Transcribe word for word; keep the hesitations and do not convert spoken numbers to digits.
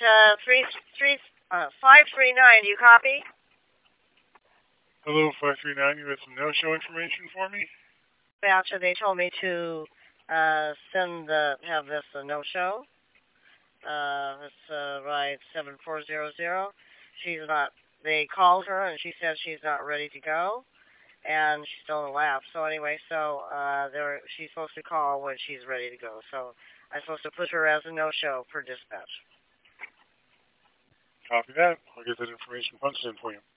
uh, three three uh, five three nine. Do you copy? Hello, five three nine. You have some no-show information for me? After they told me to uh, send the have this a no show. Uh, it's uh, right seven four zero zero. She's not. They called her and she said she's not ready to go, and she's still in the lab. So anyway, so uh, they're she's supposed to call when she's ready to go. So I'm supposed to put her as a no show for dispatch. Copy that. I'll get that information punched in for you.